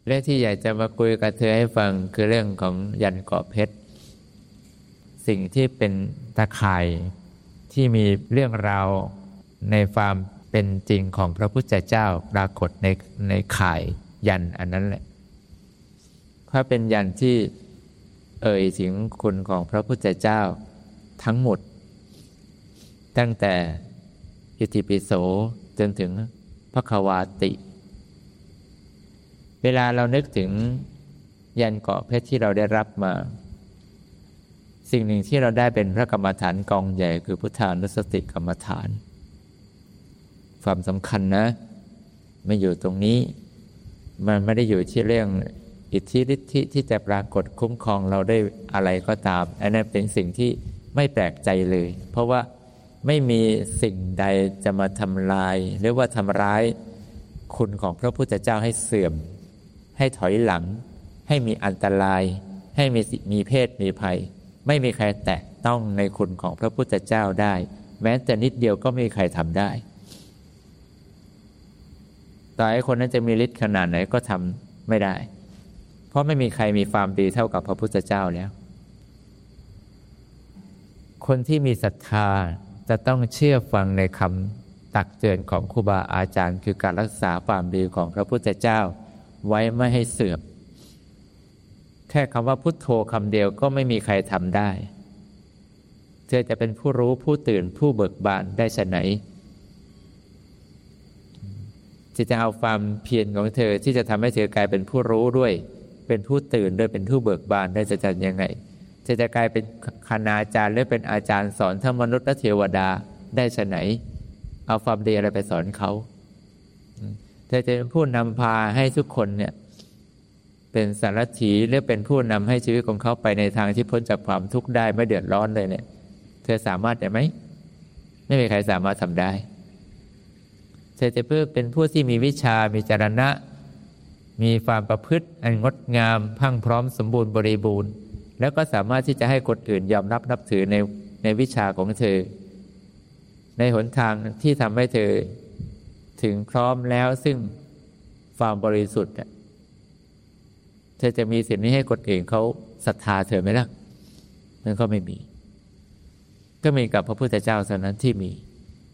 เรื่องที่อยากจะมาคุยกับเธอให้ฟังคือเรื่องของยันเกาะเพชรสิ่งที่เป็นตะข่ายที่มีเรื่องราวในความเป็นจริงของพระพุทธเจ้าปรากฏในข่ายยันอันนั้นแหละเพราะเป็นยันที่เอ่ยถึงคุณของพระพุทธเจ้าทั้งหมดตั้งแต่อิติปิโสจนถึงภควาติเวลาเรานึกถึงยันเกาะเพชรที่เราได้รับมาสิ่งหนึ่งที่เราได้เป็นพระกรรมฐานกองใหญ่คือพุทธานุสติกรรมฐานความสำคัญนะไม่อยู่ตรงนี้มันไม่ได้อยู่ที่เรื่องอิทธิฤทธิที่จะปรากฏคุ้มครองเราได้อะไรก็ตามอันนั้นเป็นสิ่งที่ไม่แปลกใจเลยเพราะว่าไม่มีสิ่งใดจะมาทำลายหรือว่าทำร้ายคุณของพระพุทธเจ้าให้เสื่อมให้ถอยหลังให้มีอันตรายให้มีเพศมีภัยไม่มีใครแตะต้องในคุณของพระพุทธเจ้าได้แม้แต่นิดเดียวก็ไม่มีใครทำได้ต่อให้คนนั้นจะมีฤทธิ์ขนาดไหนก็ทำไม่ได้เพราะไม่มีใครมีความดีเท่ากับพระพุทธเจ้าแล้วคนที่มีศรัทธาจะต้องเชื่อฟังในคำตักเตือนของครูบาอาจารย์คือการรักษาความดีของพระพุทธเจ้าไว้ไม่ให้เสื่อมแค่คำว่าพุทโธคำเดียวก็ไม่มีใครทำได้เธอจะเป็นผู้รู้ผู้ตื่นผู้เบิกบานได้ฉะไหนที่จะเอาความเพียรของเธอที่จะทำให้เธอกลายเป็นผู้รู้ด้วยเป็นผู้ตื่นด้วยเป็นผู้เบิกบานได้จะยังไงจะกลายเป็นคณาจารย์หรือเป็นอาจารย์สอนทั้งมนุษย์และเทวดาได้ฉะไหนเอาความดีอะไรไปสอนเขาเธอจะเป็นผู้นำพาให้ทุกคนเนี่ยเป็นสารถีหรือเป็นผู้นำให้ชีวิตของเขาไปในทางที่พ้นจากความทุกข์ได้ไม่เดือดร้อนเลยเนี่ยเธอสามารถได้ไหมไม่มีใครสามารถทำได้เธอจะเพื่อเป็นผู้ที่มีวิชามีจรณะมีความประพฤติอันงดงามพรั่งพร้อมสมบูรณ์บริบูรณ์แล้วก็สามารถที่จะให้คนอื่นยอมนับถือในวิชาของเธอในหนทางที่ทำให้เธอถึงพร้อมแล้วซึ่งความบริสุทธิ์เธอจะมีสิ่งนี้ให้คนอื่นเขาศรัทธาเธอไหมล่ะมันก็ไม่มีก็มีกับพระพุทธเจ้าเท่านั้นที่มี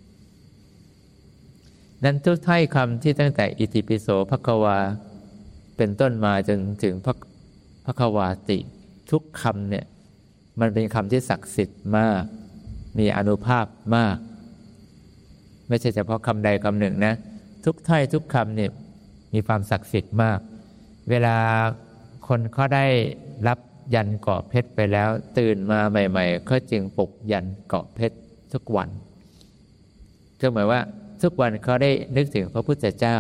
นั้นทุกถ้อยคำที่ตั้งแต่อิติปิโสภควาเป็นต้นมาจนถึงภควาติทุกคำเนี่ยมันเป็นคำที่ศักดิ์สิทธิ์มากมีอานุภาพมากไม่ใช่เฉพาะคำใดคำหนึ่งนะทุกถ้อยทุกคำเนี่ยมีความศักดิ์สิทธิ์มากเวลาคนเขาได้รับยันเกาะเพชรไปแล้วตื่นมาใหม่ๆเขาจึงปลุกยันเกาะเพชรทุกวันก็หมายว่าทุกวันเขาได้นึกถึงพระพุทธเจ้า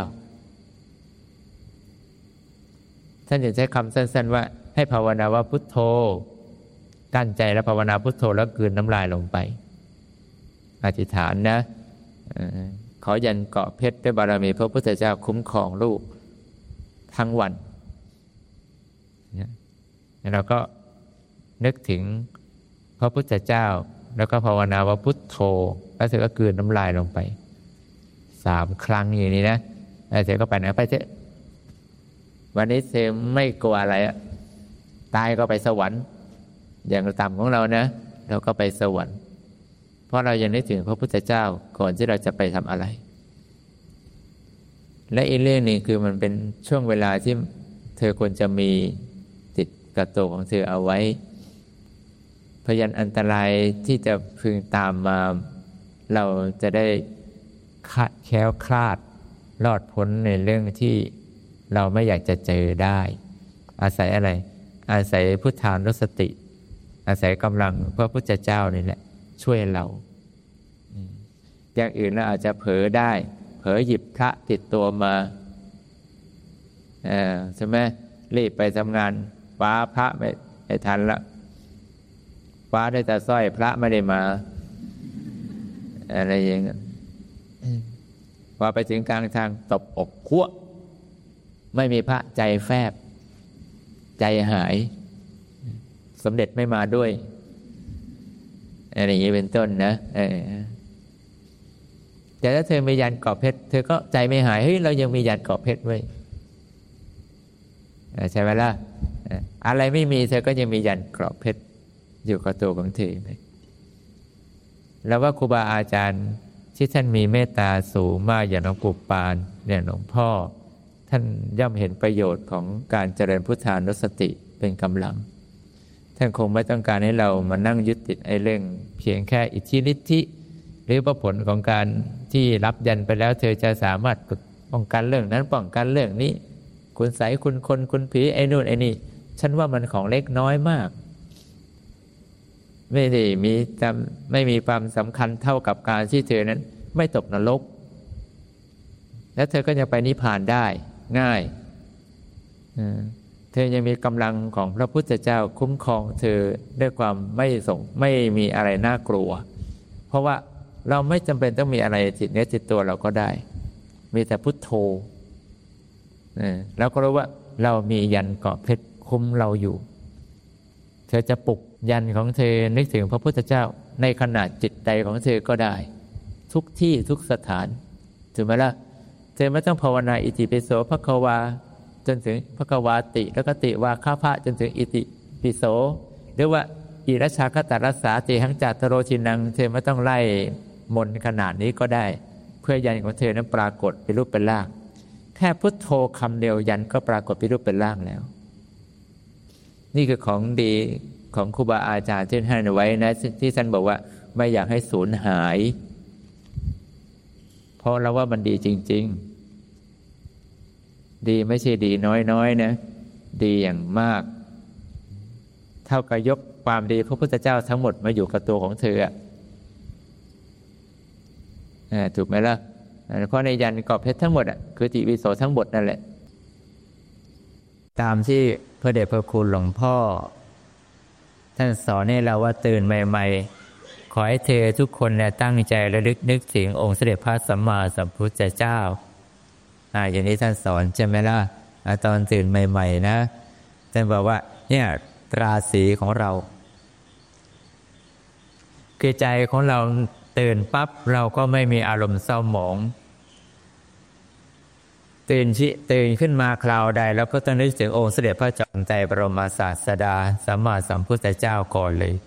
ท่านจะใช้คำสั้นๆว่าให้ภาวนาว่าพุทโธกั้นใจแล้วภาวนาพุทโธแล้วกลืนน้ำลายลงไปอธิษฐานนะขอยันเกาะเพชรด้วยบารมีพระพุทธเจ้าคุ้มครองลูกทั้งวันเราก็นึกถึงพระพุทธเจ้าแล้วก็ภาวนาว่าพุทโธแล้วเธอก็กลืนน้ำลายลงไป3 ครั้งอย่างนี้นะแล้วเธอก็ไปไหนไปเถอะวันนี้เธอไม่กลัวอะไรตายก็ไปสวรรค์อย่างต่ำของเรานะเราก็ไปสวรรค์เพราะเรายังนึกถึงพระพุทธเจ้าก่อนที่เราจะไปทำอะไรและอีกเรื่องนึงคือมันเป็นช่วงเวลาที่เธอควรจะมีติดกับตัวของเธอเอาไว้พยันอันตรายที่จะพึงตามมาเราจะได้แคล้วคลาดรอดพ้นในเรื่องที่เราไม่อยากจะเจอได้อาศัยอะไรอาศัยพุทธานุสติอาศัยกำลังพระพุทธเจ้านี่แหละช่วยเราอย่างอื่นเราอาจจะเผลอได้เผลอหยิบพระติดตัวมาใช่ไหมรีบไปทำงานคว้าพระไม่ทันละคว้าได้แต่สร้อยพระไม่ได้มาอะไรอย่างเงี้ยพอไปถึงกลางทางตบอกขั้วไม่มีพระใจแฟบใจหายสมเด็จไม่มาด้วยอะไรอย่างนี้เป็นต้นนะแต่ถ้าเธอมียันเกาะเพชรเธอก็ใจไม่หายเฮ้ยเรายังมียันเกาะเพชรไว้ใช่ไหมล่ะอะไรไม่มีเธอก็ยังมียันเกราะเพชรอยู่กับตัวของเธอแล้วว่าครูบาอาจารย์ที่ท่านมีเมตตาสูงมากอย่างหลวงปู่ปานเนี่ยหลวงพ่อท่านย่อมเห็นประโยชน์ของการเจริญพุทธานุสติเป็นกำลังท่านคงไม่ต้องการให้เรามานั่งยึดติดไอ้เรื่องเพียงแค่อิทธิฤทธิหรือผลของการที่รับยันไปแล้วเธอจะสามารถป้องกันเรื่องนั้นป้องกันเรื่องนี้คุณไสยคุณคนคุณผีไอ้นู่นไอ้นี่ฉันว่ามันของเล็กน้อยมากไม่มีความสำคัญเท่ากับการที่เธอนั้นไม่ตกนรกและเธอก็จะไปนิพพานได้ง่ายเธอยังมีกำลังของพระพุทธเจ้าคุ้มครองเธอด้วยความไม่มีอะไรน่ากลัวเพราะว่าเราไม่จำเป็นต้องมีอะไรติดเนื้อติดตัวเราก็ได้มีแต่พุทโธแล้วก็รู้ว่าเรามียันเกาะเพชรคุ้มเราอยู่เธอจะปลุกยันของเธอนึกถึงพระพุทธเจ้าในขณะจิตใดของเธอก็ได้ทุกที่ทุกสถานถูกไหมล่ะเธอไม่ต้องภาวนาอิติปิโสภควาจนถึงภควาติแล้วก็ติวาข้าพระจนถึงอิติปิโสหรือว่าอิรัชชาคตรัสสาติหังจัตตโรชินังเธอไม่ต้องไล่มนต์ขนาดนี้ก็ได้เพื่อยันของเธอนั้นปรากฏเป็นรูปเป็นร่างแค่พุทโธคำเดียวยันก็ปรากฏเป็นรูปเป็นร่างแล้วนี่คือของดีของครูบาอาจารย์ที่ให้ไว้นะที่ท่านบอกว่าไม่อยากให้สูญหายเพราะเราว่ามันดีจริงๆดีไม่ใช่ดีน้อยๆนะดีอย่างมากเท่ากับยกความดีพระพุทธเจ้าทั้งหมดมาอยู่กับตัวของเธอถูกไหมล่ะเพราะในยันเกาะเพชรทั้งหมดคือติวิโสทั้งหมดนั่นแหละตามที่พระเดชพระคุณหลวงพ่อท่านสอนให้เราว่าตื่นใหม่ๆขอให้เธอทุกคนตั้งใจระลึกนึกถึงองค์เสด็จพระสัมมาสัมพุทธเจ้าอย่างนี้ท่านสอนใช่ไหมล่ะตอนตื่นใหม่ๆนะท่านบอกว่าเนี่ยตราสีของเราคือใจของเราตื่นปั๊บเราก็ไม่มีอารมณ์เศร้าหมองตื่นขึ้นมาคราวใดแล้วก็ต้องนึกถึงองค์เสด็จพระจอมไตรบรมศาสดาสัมมาสัมพุทธเจ้าก่อนเลย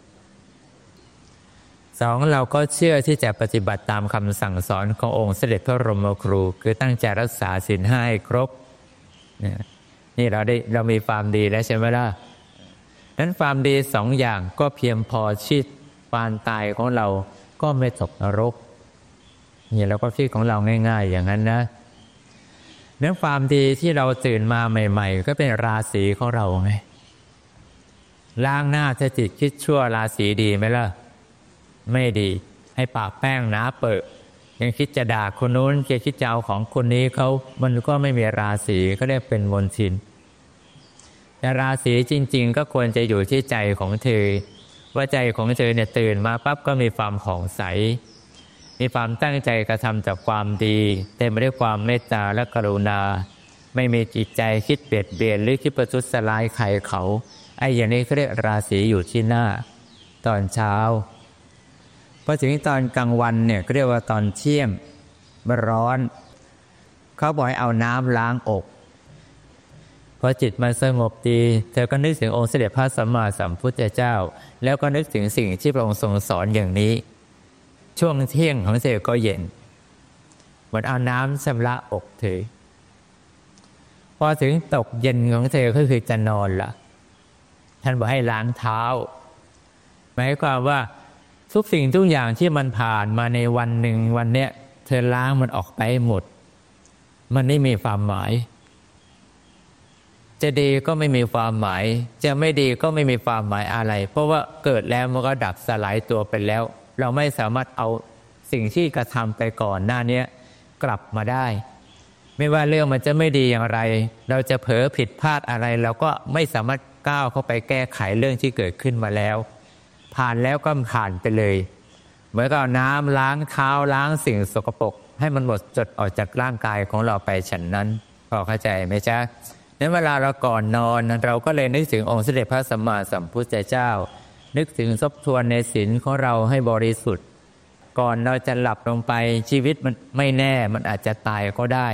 2เราก็เชื่อที่จะปฏิบัติตามคำสั่งสอนขององค์เสด็จพระบรมครูคือตั้งใจรักษาศีล5ให้ครบนี่เรามีความดีแล้วใช่ไหมล่ะนั้นความดี2อย่างก็เพียงพอชีวิตปานตายของเราก็ไม่ตกนรกนี่เราก็คิดของเราง่ายๆอย่างนั้นนะเรื่องความดีที่เราตื่นมาใหม่ๆก็เป็นราศีของเราไงล้างหน้าจะจิตคิดชั่วราศีดีไหมล่ะไม่ดีให้ปากแป้งหนาเปิดยังคิดจะด่าคนนู้นคิดจะเอาของคนนี้เขามันก็ไม่มีราศีก็ได้เป็นมนทินแต่ราศีจริงๆก็ควรจะอยู่ที่ใจของเธอว่าใจของเธอเนี่ยตื่นมาปั๊บก็มีความผ่องใสมีความตั้งใจกระทำจากความดีเต็มไปด้วยความเมตตาและกรุณาไม่มีจิตใจคิดเบียดเบียนหรือคิดประทุษร้ายใครเขาไอ้อย่างนี้เขาเรียกราศีอยู่ที่หน้าตอนเช้าพอถึงตอนกลางวันเนี่ยก็เรียกว่าตอนเที่ยงมันร้อนเขาบอกให้เอาน้ำล้างอกพอจิตมันสงบดีเธอก็นึกถึงองค์เสด็จพระสัมมาสัมพุทธเจ้าแล้วก็นึกถึงสิ่งที่พระองค์ทรงสอนอย่างนี้ช่วงเที่ยงของเธอก็เย็นเหมือนเอาน้ำชำระอกเธอพอถึงตกเย็นของเธอก็คือจะนอนละท่านบอกให้ล้างเท้าหมายความว่าทุกสิ่งทุกอย่างที่มันผ่านมาในวันหนึ่งวันเนี้ยเธอล้างมันออกไปหมดมันไม่มีความหมายจะดีก็ไม่มีความหมายจะไม่ดีก็ไม่มีความหมายอะไรเพราะว่าเกิดแล้วมันก็ดับสลายตัวไปแล้วเราไม่สามารถเอาสิ่งที่กระทำไปก่อนหน้านี้กลับมาได้ไม่ว่าเรื่องมันจะไม่ดีอย่างไรเราจะเผลอผิดพลาดอะไรเราก็ไม่สามารถก้าวเข้าไปแก้ไขเรื่องที่เกิดขึ้นมาแล้วผ่านแล้วก็ผ่านไปเลยเหมือนกับเอาน้ำล้างเท้าล้างสิ่งสกปรกให้มันหมดจดออกจากร่างกายของเราไปฉันนั้นพอเข้าใจไหมจ๊ะนั้นเวลาเราก่อนนอนเราก็เลยนึกถึงองค์เสด็จพระสัมมาสัมพุทธเจ้านึกถึงทบทวนในศีลของเราให้บริสุทธิ์ก่อนเราจะหลับลงไปชีวิตมันไม่แน่มันอาจจะตายก็ได้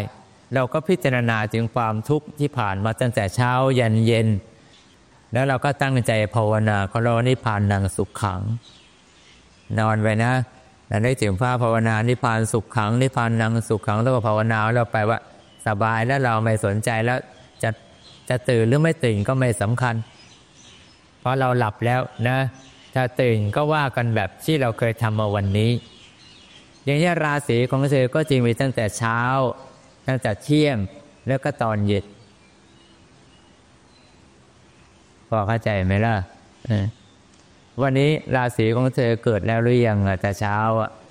เราก็พิจารณาถึงความทุกข์ที่ผ่านมาตั้งแต่เช้ายันเย็นแล้วเราก็ตั้งใจภาวนาขอเรานิพพานังสุขขังนอนไปนะแล้วได้ถึงภาวนานิพพานสุขขังนิพพานังสุขขังแล้วก็ภาวนาเราไปว่าสบายแล้วเราไม่สนใจแล้วจะตื่นหรือไม่ตื่นก็ไม่สำคัญเพราะเราหลับแล้วนะถ้าตื่นก็ว่ากันแบบที่เราเคยทำมาวันนี้อย่างนี้ราศีของเธอก็จริงมีตั้งแต่เช้าตั้งแต่เที่ยงแล้วก็ตอนเย็นพอเข้าใจไหมล่ะวันนี้ราศีของเธอเกิดแล้วหรือยังแต่เช้า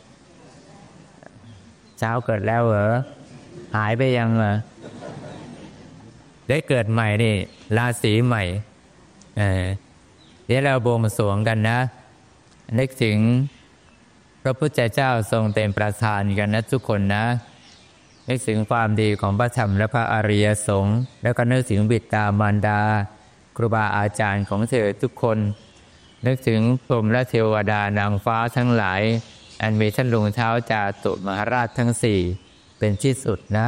เกิดแล้วเหรอหายไปยังได้เกิดใหม่นี่ราศีใหม่เดี๋ยวเราบวงสรวงกันนะนึกถึงพระพุทธเจ้าทรงเป็นประธานกันนะทุกคนนะนึกถึงความดีของพระธรรมและพระอริยสงฆ์แล้วก็นึกถึงบิดามารดาครูบาอาจารย์ของเธอทุกคนนึกถึงพรหมและเทวดานางฟ้าทั้งหลายอันมีท่านลุงเท้าจาตุมหาราชทั้งสี่เป็นที่สุดนะ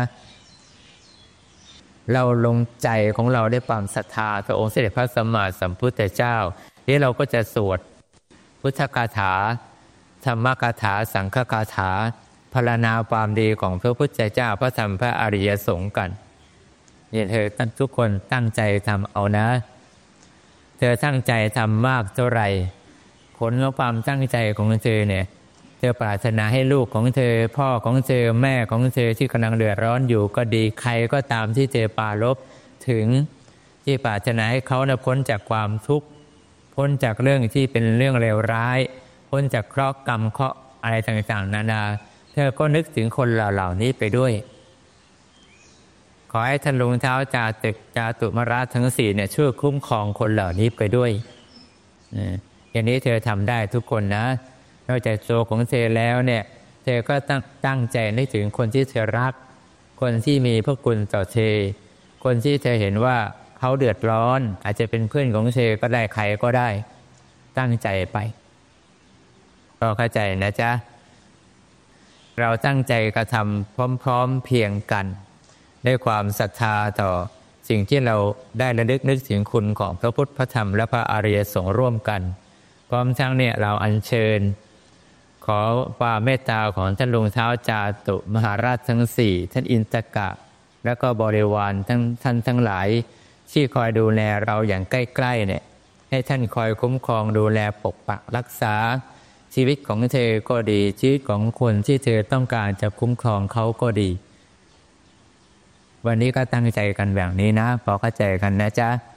เราลงใจของเราได้ความศรัทธาพระองค์เสด็จพระสัมมาสัมพุทธเจ้าที่เราก็จะสวดพุทธคาถาธรรมคาถาสังฆคาถาพรรณนาความดีของพระพุทธเจ้าพระธรรมพระอริยสงฆ์กันเนี่ยเธอทุกคนตั้งใจทำเอานะเธอตั้งใจทำมากเท่าไหร่ผลของความตั้งใจของเธอเนี่ยเธอปรารถนาให้ลูกของเธอพ่อของเธอแม่ของเธอที่กำลังเดือดร้อนอยู่ก็ดีใครก็ตามที่เธอปรารภถึงที่ปรารถนาให้เขาพ้นจากความทุกข์พ้นจากเรื่องที่เป็นเรื่องเลวร้ายพ้นจากเคราะห์กรรมเคราะห์อะไรต่างๆนานาเธอก็นึกถึงคนเหล่านี้ไปด้วยขอให้ท่านลุงเท้าจาตุมราชทั้งสี่เนี่ยช่วยคุ้มครองคนเหล่านี้ไปด้วยอย่างนี้เธอทำได้ทุกคนนะนอกจากตัวของเธอแล้วเนี่ยเธอก็ตั้งใจนึกถึงคนที่เธอรักคนที่มีพระคุณต่อเธอคนที่เธอเห็นว่าเขาเดือดร้อนอาจจะเป็นเพื่อนของเธอก็ได้ใครก็ได้ตั้งใจไปก็เข้าใจนะจ๊ะเราตั้งใจกระทำพร้อมๆเพียงกันด้วยความศรัทธาต่อสิ่งที่เราได้ระลึกนึกถึงคุณของพระพุทธพระธรรมและพระอริยสงฆ์ร่วมกันพร้อมทั้งเนี่ยเราอัญเชิญขอความเมตตาของท่านลุงเท้าจาตุมหาราชทั้งสี่ท่านอินทกะและก็บริวารท่านทั้งหลายที่คอยดูแลเราอย่างใกล้ๆเนี่ยให้ท่านคอยคุ้มครองดูแลปกปักรักษาชีวิตของเธอก็ดีชีวิตของคนที่เธอต้องการจะคุ้มครองเขาก็ดีวันนี้ก็ตั้งใจกันแบบนี้นะพอเข้าใจกันนะจ๊ะ